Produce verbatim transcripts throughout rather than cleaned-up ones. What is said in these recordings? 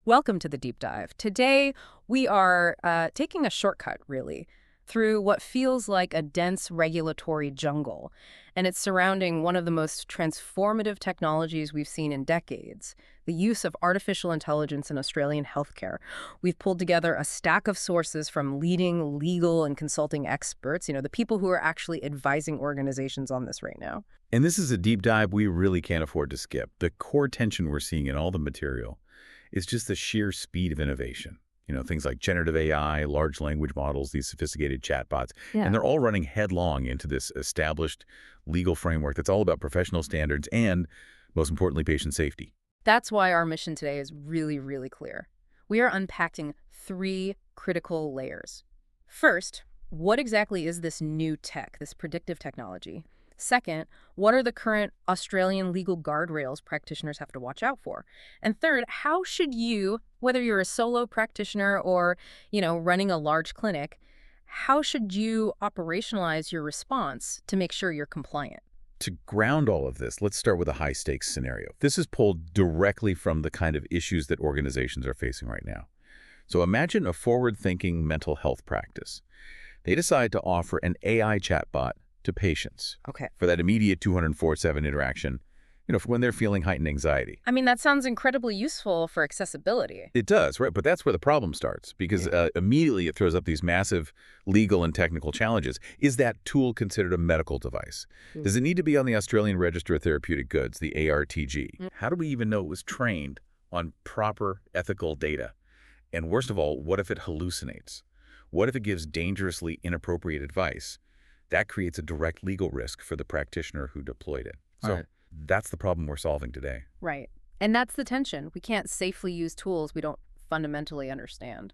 Welcome to the deep dive. Today, we are uh, taking a shortcut, really, through what feels like a dense regulatory jungle. And it's surrounding one of the most transformative technologies we've seen in decades, the use of artificial intelligence in Australian healthcare. We've pulled together a stack of sources from leading legal and consulting experts, you know, the people who are actually advising organizations on this right now. And this is a deep dive we really can't afford to skip. The core tension we're seeing in all the material is just the sheer speed of innovation. You know, things like generative A I, large language models, these sophisticated chatbots, Yeah. and they're all running headlong into this established legal framework that's all about professional standards and, most importantly, patient safety. That's why our mission today is really, really clear. We are unpacking three critical layers. First, what exactly is this new tech, this predictive technology? Second, what are the current Australian legal guardrails practitioners have to watch out for? And third, how should you, whether you're a solo practitioner or, you know, running a large clinic, how should you operationalize your response to make sure you're compliant? To ground all of this, let's start with a high-stakes scenario. This is pulled directly from the kind of issues that organizations are facing right now. So imagine a forward-thinking mental health practice. They decide to offer an A I chatbot to patients Okay. for that immediate two oh four seven interaction, you know, for when they're feeling heightened anxiety. I mean, that sounds incredibly useful for accessibility. It does, right? But that's where the problem starts, because uh, immediately it throws up these massive legal and technical challenges. Is that tool considered a medical device? Mm. Does it need to be on the Australian Register of Therapeutic Goods, the A R T G? Mm. How do we even know it was trained on proper ethical data? And worst of all, what if it hallucinates? What if it gives dangerously inappropriate advice? That creates a direct legal risk for the practitioner who deployed it. So Right. that's the problem we're solving today. Right. And that's the tension. We can't safely use tools we don't fundamentally understand.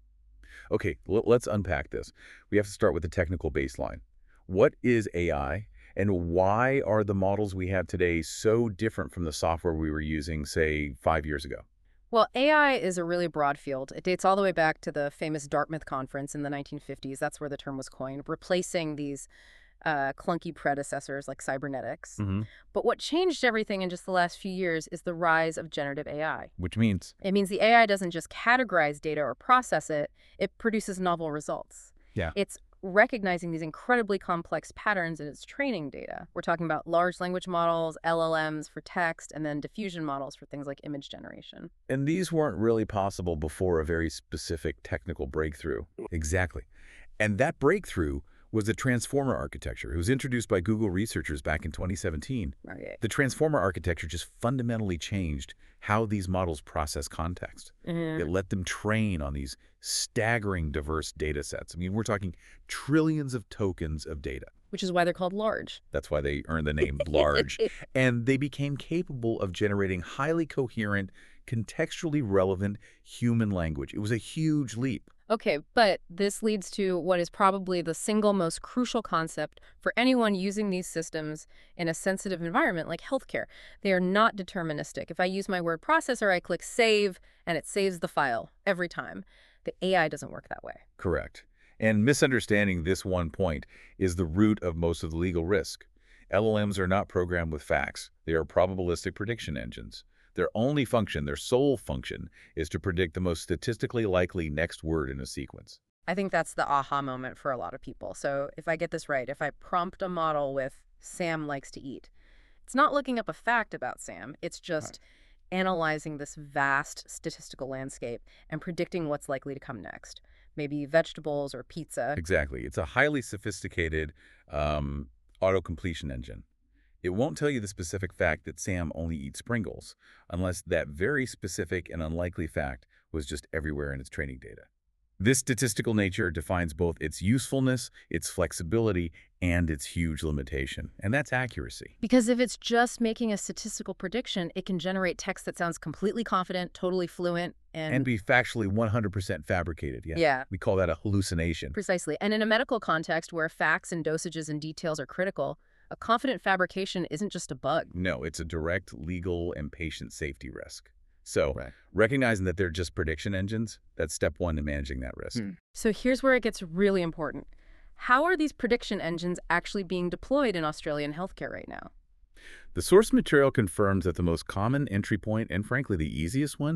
Okay, l- let's unpack this. We have to start with the technical baseline. What is A I, and why are the models we have today so different from the software we were using, say, five years ago? Well, A I is a really broad field. It dates all the way back to the famous Dartmouth conference in the nineteen fifties. That's where the term was coined, replacing these uh, clunky predecessors like cybernetics. Mm-hmm. But what changed everything in just the last few years is the rise of generative A I. Which means, It means the A I doesn't just categorize data or process it, it produces novel results. Yeah. It's recognizing these incredibly complex patterns in its training data. We're talking about large language models, L L Ms for text, and then diffusion models for things like image generation. and these weren't really possible before a very specific technical breakthrough. Exactly. And that breakthrough was the transformer architecture. It was introduced by Google researchers back in twenty seventeen. Right. The transformer architecture just fundamentally changed how these models process context. Mhm. It let them train on these staggering diverse data sets. I mean, we're talking trillions of tokens of data. Which is why they're called large. That's why they earned the name large. And they became capable of generating highly coherent, contextually relevant human language. It was a huge leap. Okay, but this leads to what is probably the single most crucial concept for anyone using these systems in a sensitive environment like healthcare. They are not deterministic. If I use my word processor, I click save, and it saves the file every time. The A I doesn't work that way. Correct. And misunderstanding this one point is the root of most of the legal risk. L L Ms are not programmed with facts. They are probabilistic prediction engines. Their only function, their sole function, is to predict the most statistically likely next word in a sequence. I think that's the aha moment for a lot of people. So if I get this right, if I prompt a model with Sam likes to eat, it's not looking up a fact about Sam. It's just analyzing this vast statistical landscape and predicting what's likely to come next. Maybe vegetables or pizza. Exactly. It's a highly sophisticated um, auto-completion engine. It won't tell you the specific fact that Sam only eats Pringles, unless that very specific and unlikely fact was just everywhere in its training data. This statistical nature defines both its usefulness, its flexibility, and its huge limitation, and that's accuracy. Because if it's just making a statistical prediction, it can generate text that sounds completely confident, totally fluent, and... And be factually one hundred percent fabricated, yeah. Yeah. We call that a hallucination. Precisely. And in a medical context where facts and dosages and details are critical, a confident fabrication isn't just a bug. No, it's a direct legal and patient safety risk. So Right. recognizing that they're just prediction engines, that's step one in managing that risk. Hmm. So here's where it gets really important. How are these prediction engines actually being deployed in Australian healthcare right now? The source material confirms that the most common entry point, and frankly the easiest one,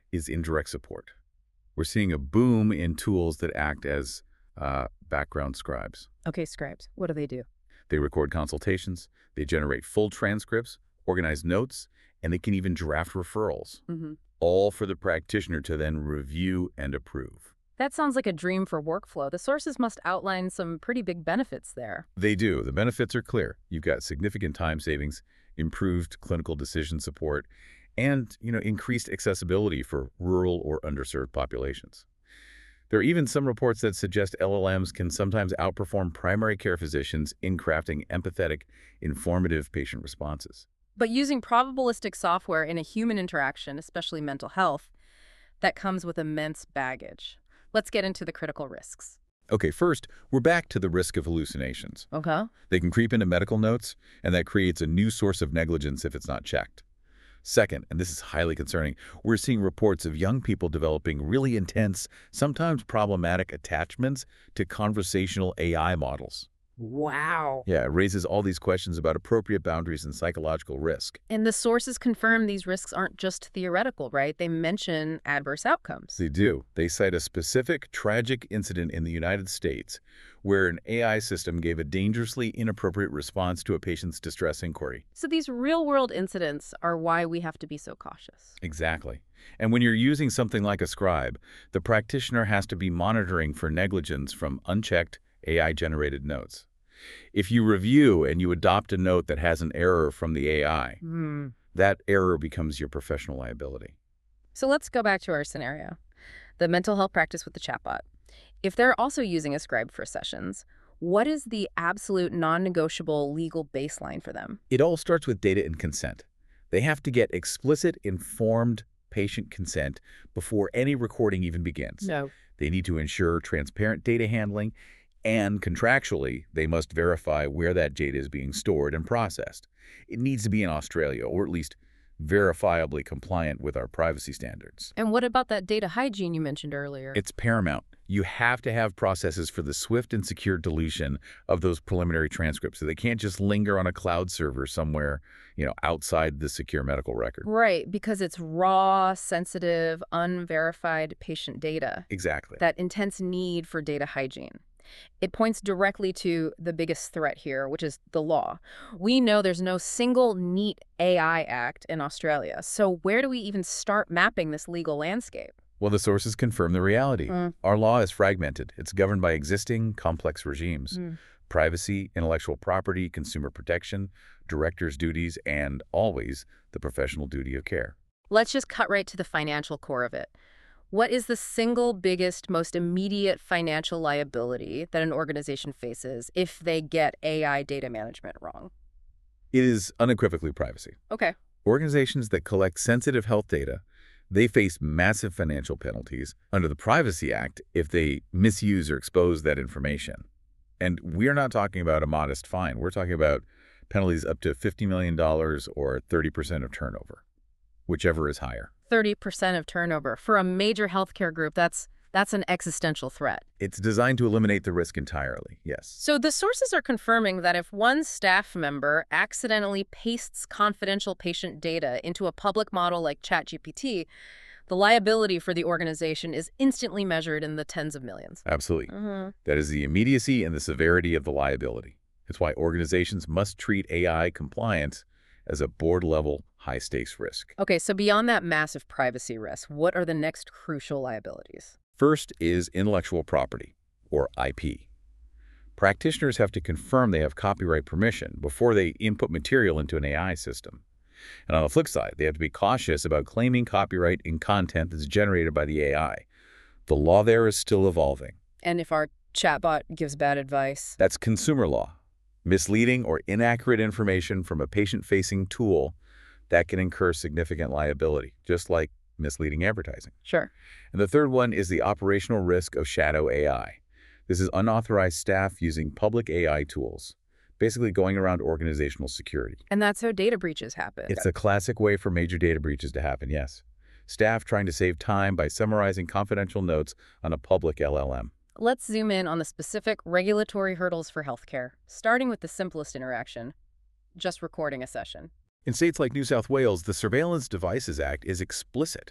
is indirect support. We're seeing a boom in tools that act as uh, background scribes. Okay, scribes. What do they do? They record consultations, they generate full transcripts, organize notes, and they can even draft referrals, Mm-hmm. all for the practitioner to then review and approve. That sounds like a dream for workflow. The sources must outline some pretty big benefits there. They do. The benefits are clear. You've got significant time savings, improved clinical decision support, and, you know, increased accessibility for rural or underserved populations. There are even some reports that suggest L L Ms can sometimes outperform primary care physicians in crafting empathetic, informative patient responses. But using probabilistic software in a human interaction, especially mental health, that comes with immense baggage. Let's get into the critical risks. Okay, first, we're back to the risk of hallucinations. Okay. They can creep into medical notes, and that creates a new source of negligence if it's not checked. Second, and this is highly concerning, we're seeing reports of young people developing really intense, sometimes problematic attachments to conversational A I models. Wow. Yeah, it raises all these questions about appropriate boundaries and psychological risk. And the sources confirm these risks aren't just theoretical, right? They mention adverse outcomes. They do. They cite a specific tragic incident in the United States where an A I system gave a dangerously inappropriate response to a patient's distress inquiry. So these real-world incidents are why we have to be so cautious. Exactly. And when you're using something like a scribe, the practitioner has to be monitoring for negligence from unchecked A I-generated notes. If you review and you adopt a note that has an error from the A I, Hmm. that error becomes your professional liability. So let's go back to our scenario. The mental health practice with the chatbot. If they're also using a scribe for sessions, what is the absolute non-negotiable legal baseline for them? It all starts with data and consent. They have to get explicit, informed patient consent before any recording even begins. No. They need to ensure transparent data handling, and contractually, they must verify where that data is being stored and processed. It needs to be in Australia, or at least verifiably compliant with our privacy standards. And what about that data hygiene you mentioned earlier? It's paramount. You have to have processes for the swift and secure deletion of those preliminary transcripts, so they can't just linger on a cloud server somewhere, you know, outside the secure medical record. Right, because it's raw, sensitive, unverified patient data. Exactly. That intense need for data hygiene. It points directly to the biggest threat here, which is the law. We know there's no single neat A I act in Australia, so where do we even start mapping this legal landscape? Well, the sources confirm the reality. Mm. Our law is fragmented. It's governed by existing complex regimes. Mm. Privacy, intellectual property, consumer protection, director's duties, and always the professional duty of care. Let's just cut right to the financial core of it. What is the single biggest, most immediate financial liability that an organization faces if they get A I data management wrong? It is unequivocally privacy. Okay. Organizations that collect sensitive health data, they face massive financial penalties under the Privacy Act if they misuse or expose that information. And we're not talking about a modest fine. We're talking about penalties up to fifty million dollars or thirty percent of turnover, whichever is higher. thirty percent of turnover. For a major healthcare group, that's that's an existential threat. It's designed to eliminate the risk entirely, yes. So the sources are confirming that if one staff member accidentally pastes confidential patient data into a public model like ChatGPT, the liability for the organization is instantly measured in the tens of millions. Absolutely. Mm-hmm. That is the immediacy and the severity of the liability. It's why organizations must treat A I compliance as a board-level, high-stakes risk. Okay, so beyond that massive privacy risk, what are the next crucial liabilities? First is intellectual property, or I P. Practitioners have to confirm they have copyright permission before they input material into an A I system. And on the flip side, they have to be cautious about claiming copyright in content that's generated by the A I. The law there is still evolving. And if our chatbot gives bad advice? That's consumer law. Misleading or inaccurate information from a patient-facing tool that can incur significant liability, just like misleading advertising. Sure. And the third one is the operational risk of shadow A I. This is unauthorized staff using public A I tools, basically going around organizational security. And that's how data breaches happen. It's a classic way for major data breaches to happen, yes. Staff trying to save time by summarizing confidential notes on a public L L M. Let's zoom in on the specific regulatory hurdles for healthcare, starting with the simplest interaction, just recording a session. In states like New South Wales, the Surveillance Devices Act is explicit.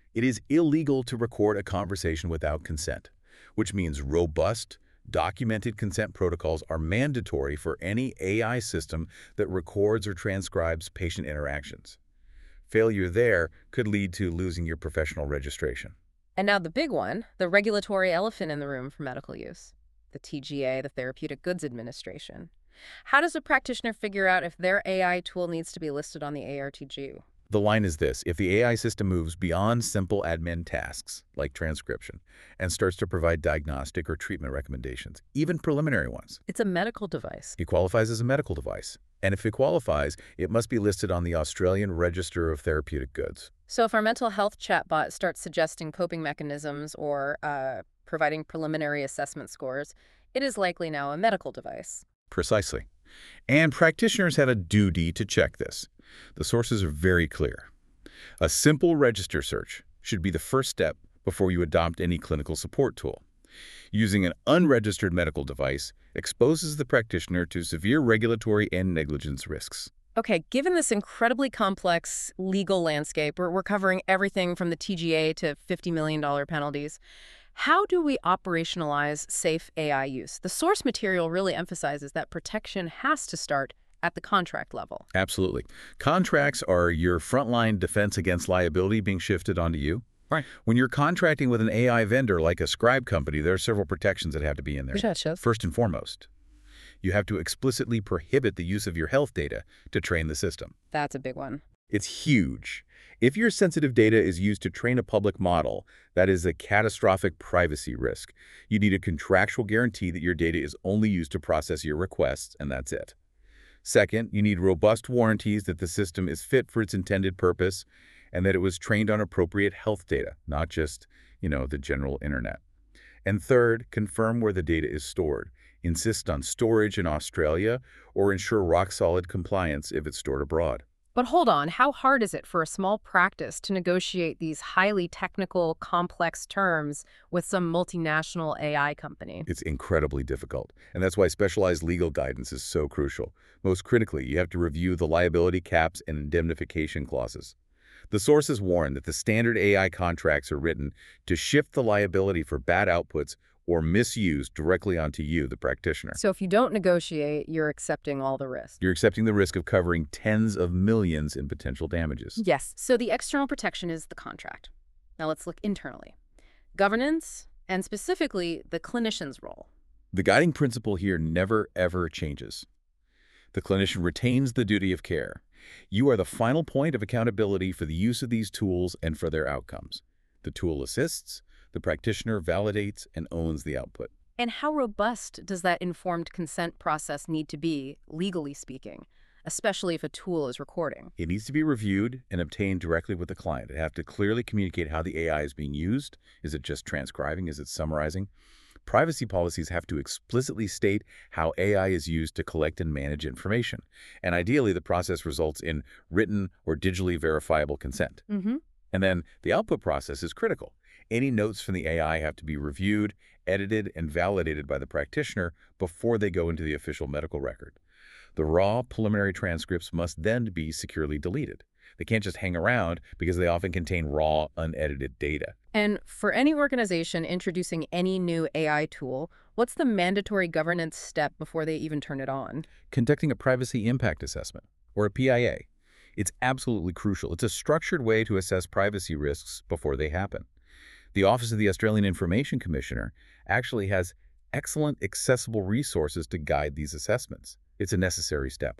It is illegal to record a conversation without consent, which means robust, documented consent protocols are mandatory for any A I system that records or transcribes patient interactions. Failure there could lead to losing your professional registration. And now the big one, the regulatory elephant in the room for medical use, the T G A, the Therapeutic Goods Administration. How does a practitioner figure out if their A I tool needs to be listed on the A R T G? The line is this: if the A I system moves beyond simple admin tasks, like transcription, and starts to provide diagnostic or treatment recommendations, even preliminary ones, It's a medical device. it qualifies as a medical device. And if it qualifies, it must be listed on the Australian Register of Therapeutic Goods. So if our mental health chatbot starts suggesting coping mechanisms or uh, providing preliminary assessment scores, it is likely now a medical device. Precisely. And practitioners had a duty to check this. The sources are very clear. A simple register search should be the first step before you adopt any clinical support tool. Using an unregistered medical device exposes the practitioner to severe regulatory and negligence risks. Okay, given this incredibly complex legal landscape, we're, we're covering everything from the T G A to fifty million dollar penalties. How do we operationalize safe A I use? The source material really emphasizes that protection has to start at the contract level. Absolutely. Contracts are your frontline defense against liability being shifted onto you. Right. When you're contracting with an A I vendor like a scribe company, there are several protections that have to be in there. First and foremost, you have to explicitly prohibit the use of your health data to train the system. That's a big one. It's huge. If your sensitive data is used to train a public model, that is a catastrophic privacy risk. You need a contractual guarantee that your data is only used to process your requests, and that's it. Second, you need robust warranties that the system is fit for its intended purpose and that it was trained on appropriate health data, not just, you know, the general internet. And third, confirm where the data is stored. Insist on storage in Australia or ensure rock-solid compliance if it's stored abroad. But hold on, how hard is it for a small practice to negotiate these highly technical, complex terms with some multinational A I company? It's incredibly difficult, and that's why specialized legal guidance is so crucial. Most critically, you have to review the liability caps and indemnification clauses. The sources warn that the standard A I contracts are written to shift the liability for bad outputs or misuse directly onto you, the practitioner. So if you don't negotiate, you're accepting all the risk. You're accepting the risk of covering tens of millions in potential damages. Yes. So the external protection is the contract. Now let's look internally. Governance, and specifically the clinician's role. The guiding principle here never, ever changes. The clinician retains the duty of care. You are the final point of accountability for the use of these tools and for their outcomes. The tool assists, the practitioner validates and owns the output. And how robust does that informed consent process need to be, legally speaking, especially if a tool is recording? It needs to be reviewed and obtained directly with the client. It has to clearly communicate how the A I is being used. Is it just transcribing? Is it summarizing? Privacy policies have to explicitly state how A I is used to collect and manage information. And ideally, the process results in written or digitally verifiable consent. Mm-hmm. And then the output process is critical. Any notes from the A I have to be reviewed, edited, and validated by the practitioner before they go into the official medical record. The raw preliminary transcripts must then be securely deleted. They can't just hang around because they often contain raw, unedited data. And for any organization introducing any new A I tool, what's the mandatory governance step before they even turn it on? Conducting a privacy impact assessment, or a P I A. It's absolutely crucial. It's a structured way to assess privacy risks before they happen. The Office of the Australian Information Commissioner actually has excellent, accessible resources to guide these assessments. It's a necessary step.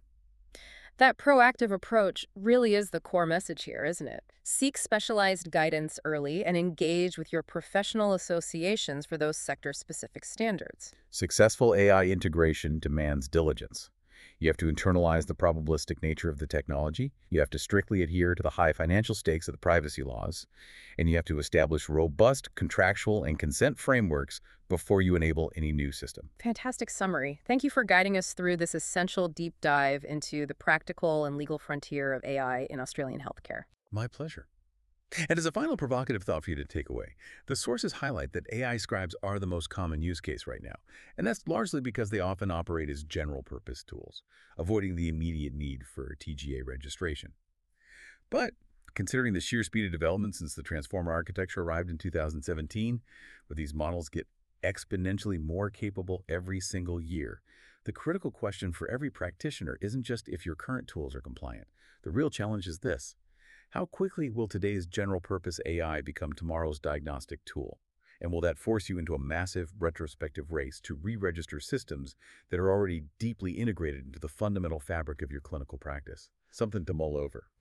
That proactive approach really is the core message here, isn't it? Seek specialized guidance early and engage with your professional associations for those sector-specific standards. Successful A I integration demands diligence. You have to internalize the probabilistic nature of the technology, you have to strictly adhere to the high financial stakes of the privacy laws, and you have to establish robust contractual and consent frameworks before you enable any new system. Fantastic summary. Thank you for guiding us through this essential deep dive into the practical and legal frontier of A I in Australian healthcare. My pleasure. And as a final provocative thought for you to take away, the sources highlight that A I scribes are the most common use case right now, and that's largely because they often operate as general-purpose tools, avoiding the immediate need for T G A registration. But Considering the sheer speed of development since the transformer architecture arrived in two thousand seventeen, where these models get exponentially more capable every single year, the critical question for every practitioner isn't just if your current tools are compliant. The real challenge is this: how quickly will today's general-purpose A I become tomorrow's diagnostic tool? And will that force you into a massive retrospective race to re-register systems that are already deeply integrated into the fundamental fabric of your clinical practice? Something to mull over.